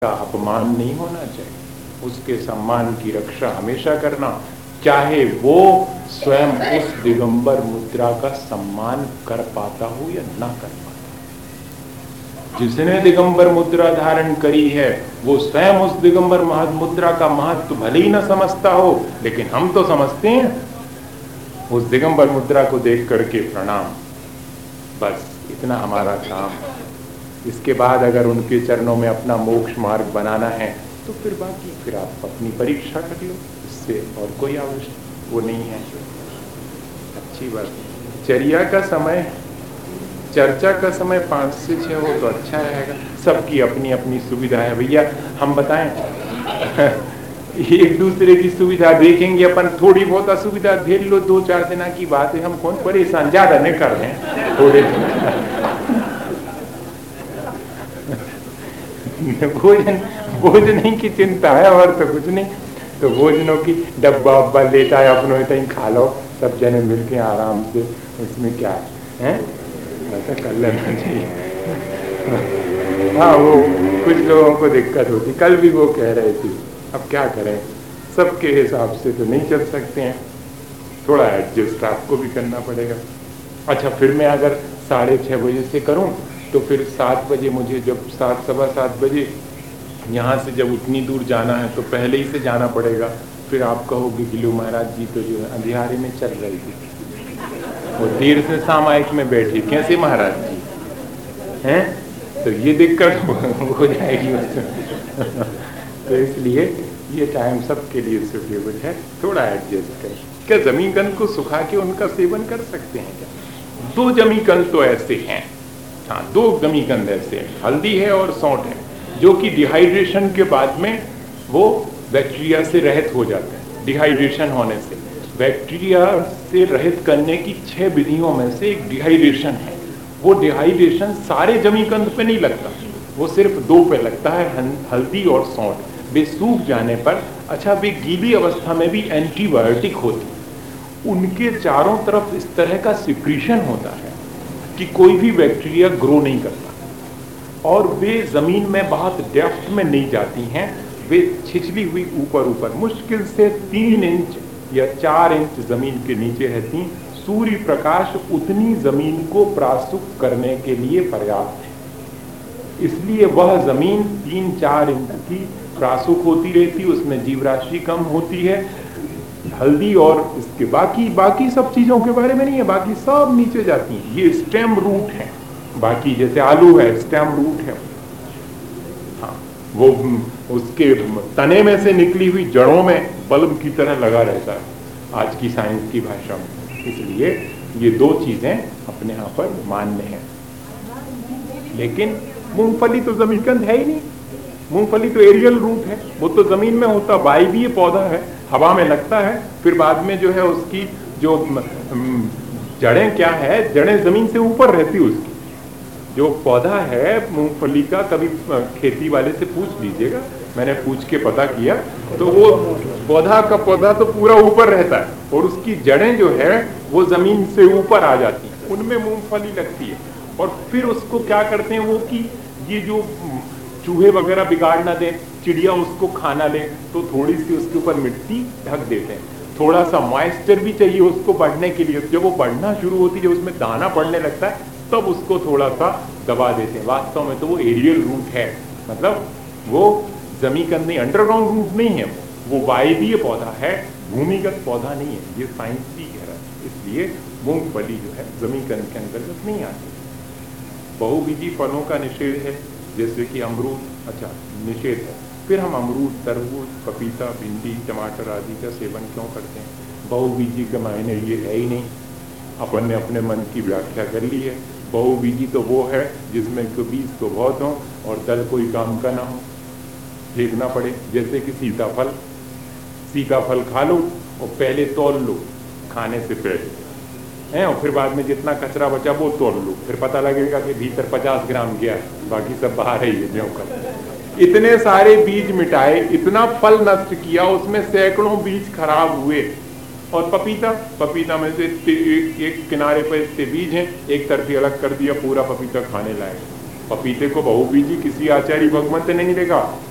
का अपमान नहीं होना चाहिए, उसके सम्मान की रक्षा हमेशा करना, चाहे वो स्वयं उस दिगंबर मुद्रा का सम्मान कर पाता हो या ना कर पाता। जिसने दिगंबर मुद्रा धारण करी है वो स्वयं उस दिगंबर मुद्रा का महत्व भले ही ना समझता हो, लेकिन हम तो समझते हैं। उस दिगंबर मुद्रा को देख करके प्रणाम, बस इतना हमारा काम। इसके बाद अगर उनके चरणों में अपना मोक्ष मार्ग बनाना है तो फिर आप अपनी परीक्षा कर लो, इससे और कोई आवश्यक वो नहीं है। अच्छी बात। चर्या का समय, चर्चा का समय 5 से 6 हो तो अच्छा रहेगा। सबकी अपनी अपनी सुविधा है भैया, हम बताएं एक दूसरे की सुविधा देखेंगे अपन, थोड़ी बहुत असुविधा झेल लो, 2-4 दिन की बात है, हम कौन परेशान, ज्यादा नहीं कर रहे हैं, थोड़े भोजन की चिंता है और तो कुछ नहीं। तो भोजनों की डब्बा उब्बा लेता है अपनों ही खा लो सब जने मिलके आराम से, उसमें क्या है, ऐसा कर लेना चाहिए। हाँ, वो कुछ लोगों को दिक्कत होती, कल भी वो कह रहे थे, अब क्या करें, सबके हिसाब से तो नहीं चल सकते हैं, थोड़ा एडजस्ट आपको भी करना पड़ेगा। अच्छा, फिर मैं अगर 6:30 बजे से करूं तो फिर 7 बजे मुझे, जब 7, सवा 7 बजे यहाँ से जब उतनी दूर जाना है तो पहले ही से जाना पड़ेगा। फिर आप कहोगे कि लो महाराज जी तो जो है अंधियारे में चल रही थी और देर से सामायिक में बैठी, कैसे महाराज जी हैं, तो ये दिक्कत हो जाएगी तो इसलिए ये टाइम सबके लिए सुटेबल है, थोड़ा एडजस्ट करें। क्या जमीकंद को सुखा के उनका सेवन कर सकते हैं क्या? 2 जमीकंद तो ऐसे हैं, हाँ 2 जमीकंद ऐसे हैं, हल्दी है और सौंठ है, जो कि डिहाइड्रेशन के बाद में वो बैक्टीरिया से रहित हो जाते हैं। डिहाइड्रेशन होने से, बैक्टीरिया से रहित करने की 6 विधियों में से एक डिहाइड्रेशन है। वो डिहाइड्रेशन सारे जमीकंद पे नहीं लगता, वो सिर्फ 2 पे लगता है, हल्दी और सौंठ। वे सूख जाने पर, अच्छा वे गीली अवस्था में भी एंटीबायोटिक होती, उनके चारों तरफ इस तरह का सिक्रीशन होता है कि कोई भी बैक्टीरिया ग्रो नहीं करता, और वे जमीन में बहुत डेप्थ में नहीं जाती हैं, वे छिछली हुई ऊपर मुश्किल से 3 इंच या 4 इंच जमीन के नीचे रहती। सूर्य प्रकाश उतनी जमीन को प्रासुक करने के लिए पर्याप्त है, इसलिए वह जमीन 3-4 इंच की प्रासुक होती रहती, उसमें जीव राशि कम होती है। हल्दी और इसके बाकी सब चीजों के बारे में नहीं है, बाकी सब नीचे जाती हैं, ये स्टेम रूट है। बाकी जैसे आलू है, स्टेम रूट है, हाँ वो उसके तने में से निकली हुई जड़ों में बल्ब की तरह लगा रहता है आज की साइंस की भाषा में। इसलिए ये 2 चीजें अपने यहाँ पर मान्य हैं। लेकिन मूंगफली तो जमीकंद है ही नहीं, मूंगफली तो एरियल रूट है, वो तो जमीन में होता, वायवीय पौधा है, हवा में लगता है, फिर बाद में जो है उसकी जो जड़ें क्या है, जड़ें जमीन से ऊपर रहती, उसकी जो पौधा है मूंगफली का, कभी खेती वाले से पूछ लीजिएगा, मैंने पूछ के पता किया तो वो पौधा तो पूरा ऊपर रहता है और उसकी जड़ें जो है वो जमीन से ऊपर आ जाती हैं, उनमें मूंगफली लगती है। और फिर उसको क्या करते हैं वो कि ये जो चूहे वगैरह बिगाड़ ना दें, चिड़िया उसको खाना ले, तो थोड़ी सी उसके ऊपर मिट्टी ढक देते हैं, थोड़ा सा मॉइस्चर भी चाहिए उसको बढ़ने के लिए। जब वो बढ़ना शुरू होती है, जब उसमें दाना पड़ने लगता है, तब उसको थोड़ा सा दबा देते हैं। वास्तव में तो वो एरियल रूट है, मतलब वो जमीकंद नहीं, अंडरग्राउंड रूट नहीं है, वो वायवीय पौधा है, भूमिगत पौधा नहीं है, ये साइंस भी कह रहा है। इसलिए मूंगफली जो है जमीकंद के अंतर्गत नहीं आती। बहुबीजी फलों का निषेध है, जैसे कि अमरूद, अच्छा निषेध है, फिर हम अमरूद, तरबूज, पपीता, भिंडी, टमाटर आदि का सेवन क्यों करते हैं? बहुबीजी के मायने ये है ही नहीं, अपन ने अपने मन की व्याख्या कर ली है। बहुबीजी तो वो है जिसमें तो बीज तो बहुत हो और दल कोई काम का ना हो, फेंकना पड़े। जैसे कि सीताफल खा लो और पहले तौल लो खाने से पहले है, और फिर बाद में जितना कचरा बचा वो तोड़ लो, फिर पता लगेगा कि भीतर 50 ग्राम गया, बाकी सब बाहर ही है। इतने सारे बीज मिटाए, इतना फल नष्ट किया, उसमें सैकड़ों बीज खराब हुए। और पपीता में से एक किनारे पर इतने बीज हैं, एक तरफी अलग कर दिया, पूरा पपीता खाने लायक। पपीते को बहुबीजी किसी आचार्य भगवंत ने नहीं देखा,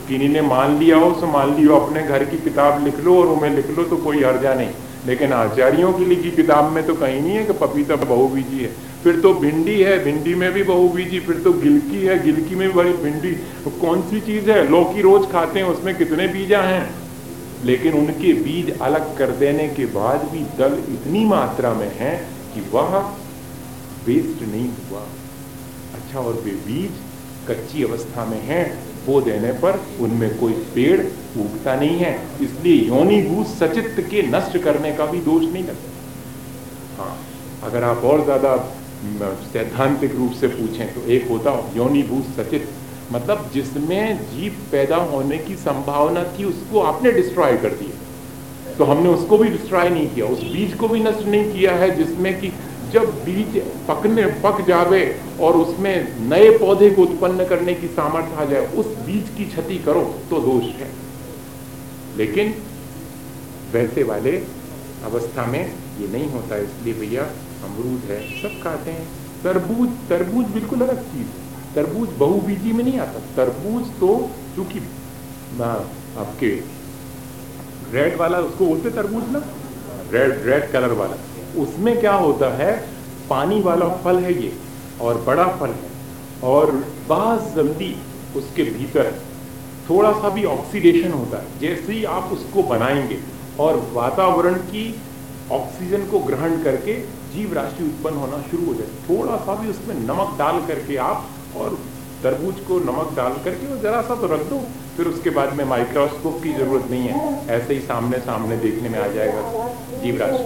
किन्हीं ने मान लिया हो तो मान लियो, अपने घर की किताब लिख लो और उमें लिख लो तो कोई हर्जा नहीं, लेकिन आचार्यों की लिखी किताब में तो कहीं नहीं है कि पपीता बहुबीजी है। फिर तो भिंडी है, भिंडी में भी बहुबीजी, फिर तो गिलकी है, गिलकी में भी बड़ी भिंडी, कौन सी चीज है? लौकी रोज खाते हैं, उसमें कितने बीजा हैं, लेकिन उनके बीज अलग कर देने के बाद भी दल इतनी मात्रा में है कि वह वेस्ट नहीं हुआ। अच्छा, और वे बीज कच्ची अवस्था में हैं, वो देने पर उनमें कोई पेड़ उगता नहीं है, इसलिए योनिभूत सचित्त के नष्ट करने का भी दोष नहीं लगता। हाँ, अगर आप और ज्यादा सैद्धांतिक रूप से पूछें तो एक होता योनिभूत सचित्त, मतलब जिसमें जीव पैदा होने की संभावना थी उसको आपने डिस्ट्रॉय कर दिया, तो हमने उसको भी डिस्ट्रॉय नहीं किया, उस बीज को भी नष्ट नहीं किया है जिसमें कि जब बीज पक जावे और उसमें नए पौधे को उत्पन्न करने की सामर्थ्य आ जाए, उस बीज की क्षति करो तो दोष है। लेकिन वैसे वाले अवस्था में ये नहीं होता, इसलिए भैया अमरूद है सब खाते हैं। तरबूज बिल्कुल अलग चीज है, तरबूज बहुबीजी में नहीं आता। तरबूज तो चूंकि आपके रेड वाला उसको बोलते तरबूज ना, रेड कलर वाला, उसमें क्या होता है, पानी वाला फल है ये और बड़ा फल है, और बहुत जल्दी उसके भीतर थोड़ा सा भी ऑक्सीडेशन होता है। जैसे ही आप उसको बनाएंगे और वातावरण की ऑक्सीजन को ग्रहण करके जीव राशि उत्पन्न होना शुरू हो जाए, थोड़ा सा भी उसमें नमक डाल करके आप, और तरबूज को नमक डाल करके और जरा सा तो रख दो, फिर उसके बाद में माइक्रोस्कोप की जरूरत नहीं है, ऐसे ही सामने सामने देखने में आ जाएगा जीव राशि।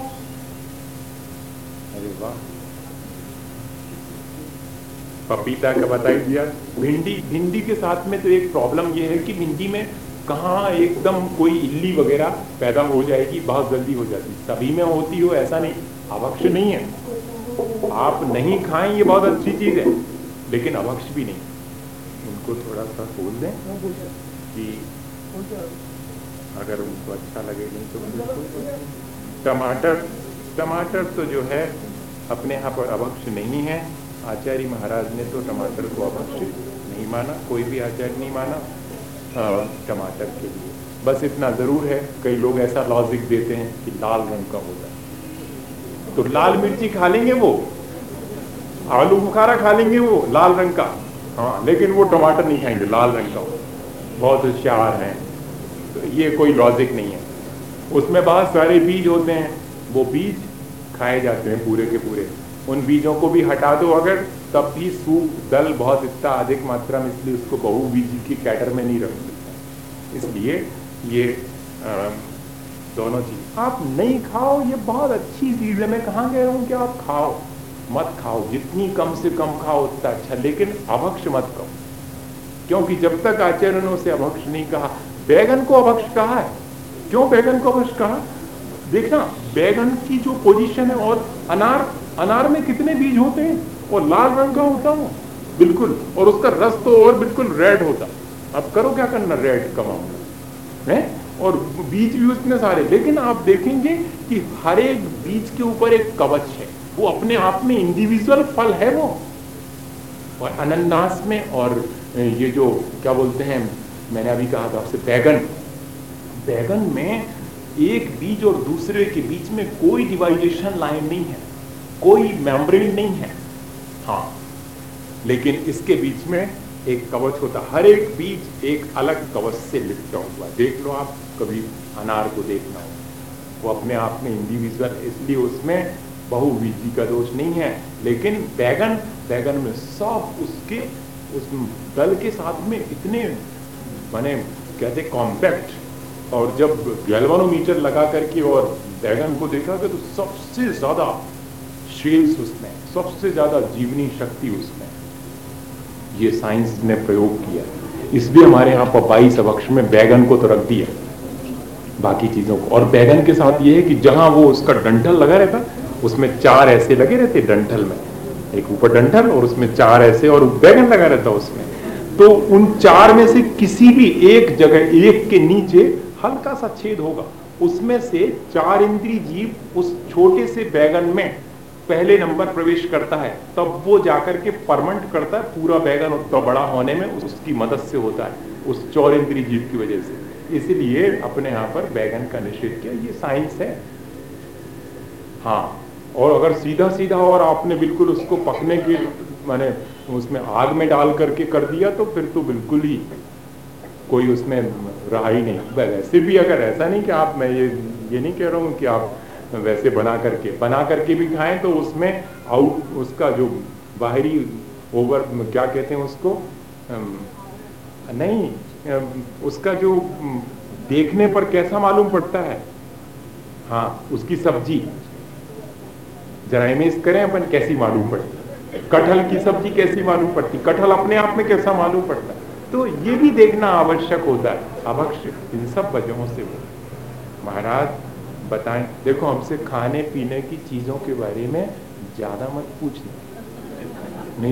अरे वाह, पपीता का बता ही दिया। भिंडी के साथ में तो एक प्रॉब्लम ये है कि भिंडी में कहाँ एकदम कोई इल्ली वगैरह पैदा हो जाएगी, बहुत जल्दी हो जाती, सभी में होती हो ऐसा नहीं, अभक्ष नहीं है। आप नहीं खाएं ये बहुत अच्छी चीज है, लेकिन अभक्ष भी नहीं। उनको थोड़ा सा बोल दें कि अगर उनको अच्छा लगे, नहीं तो टमाटर तो जो है अपने यहाँ पर अभक्ष नहीं है। आचार्य महाराज ने तो टमाटर को अभक्ष नहीं माना, कोई भी आचार्य नहीं माना टमाटर के लिए। बस इतना जरूर है, कई लोग ऐसा लॉजिक देते हैं कि लाल रंग का होता है, तो लाल मिर्ची खा लेंगे वो, आलू बुखारा खा लेंगे वो लाल रंग का, हाँ, लेकिन वो टमाटर नहीं खाएंगे लाल रंग का, बहुत होशियार हैं। तो ये कोई लॉजिक नहीं है। उसमें बहुत सारे बीज होते हैं, वो बीज खाए जाते हैं पूरे के पूरे, उन बीजों को भी हटा दो अगर, तब भी सूप दल बहुत इतना अधिक मात्रा में, इसलिए उसको बहुबीजी की कैटर में नहीं रख सकते। इसलिए ये दोनों चीज आप नहीं खाओ, ये बहुत अच्छी चीज है। मैं कहाँ कह रहा हूँ कि आप खाओ, मत खाओ, जितनी कम से कम खाओ उतना अच्छा, लेकिन अभक्ष मत खाओ, क्योंकि जब तक आचार्यों से अभक्ष नहीं कहा। बैगन को अभक्ष कहा है, क्यों बैगन को अभक्ष कहा? देखना बैगन की जो पोजीशन है, और अनार में कितने बीज होते हैं, और लाल रंग का होता है बिल्कुल, और उसका रस तो और बिल्कुल रेड होता। अब करो क्या करना, रेड कमाओ है, और बीज भी उतने सारे, लेकिन आप देखेंगे कि हर एक बीज के ऊपर एक कवच है, वो अपने आप में इंडिविजुअल फल है वो। और अनन्नास में, और ये जो क्या बोलते हैं, मैंने अभी कहा था आपसे, बैगन में एक बीज और दूसरे के बीच में कोई डिवाइडेशन लाइन नहीं है, कोई मेम्ब्रेन नहीं है, हाँ, लेकिन इसके बीच में एक कवच होता, हर एक बीज एक अलग कवच से लिपटा हुआ। देख लो आप कभी अनार को देखना हो, वो अपने आप में इंडिविजुअल, इसलिए उसमें बहुबीजी का दोष नहीं है। लेकिन बैगन में सब उसके उस दल के साथ में इतने माने कहते कॉम्पैक्ट, और जब गैल्वेनोमीटर लगा करके और बैगन को देखा तो सबसे ज्यादा शेल्स उसमें, सबसे ज्यादा जीवनी शक्ति उसमें, ये साइंस ने प्रयोग किया। इसलिए हमारे यहाँ पर 22 अभक्ष में बैगन को तो रख दिया, बाकी चीजों को। और बैगन के साथ ये है कि जहां वो उसका डंठल लगा रहता, उसमें 4 ऐसे लगे रहते डंठल में, एक ऊपर डंठल और उसमें 4 ऐसे, और बैगन लगा रहता उसमें। तो उन 4 में से किसी भी एक जगह, एक के नीचे हल्का सा छेद होगा, उसमें से 4 इंद्रिय जीव उस छोटे से बैगन में पहले नंबर प्रवेश करता है, तब वो जाकर के परमेंट करता है। पूरा बैगन उतना बड़ा होने में उसकी मदद से होता है। उस चौरिंद्री जीव की वजह से। इसलिए अपने यहाँ पर बैगन का निषेध किया, ये साइंस है। हाँ, और अगर सीधा सीधा और आपने बिल्कुल उसको पकने की माने उसमें आग में डाल करके कर दिया तो फिर तो बिल्कुल ही कोई उसमें रहा ही नहीं। वैसे भी अगर ऐसा नहीं कि आप, मैं ये नहीं कह रहा हूँ कि आप वैसे बना करके भी खाएं तो उसमें आउट उसका जो बाहरी ओवर क्या कहते हैं उसको, नहीं, उसका जो देखने पर कैसा मालूम पड़ता है, हाँ, उसकी सब्जी जरा इमेज करें अपन, कैसी मालूम पड़ती है। कटहल की सब्जी कैसी मालूम पड़ती, कटहल अपने आप में कैसा मालूम पड़ता है। तो ये भी देखना आवश्यक होता है। अवश्य इन सब वजहों से वो महाराज बताएं, देखो हमसे खाने पीने की चीजों के बारे में ज्यादा मत पूछना।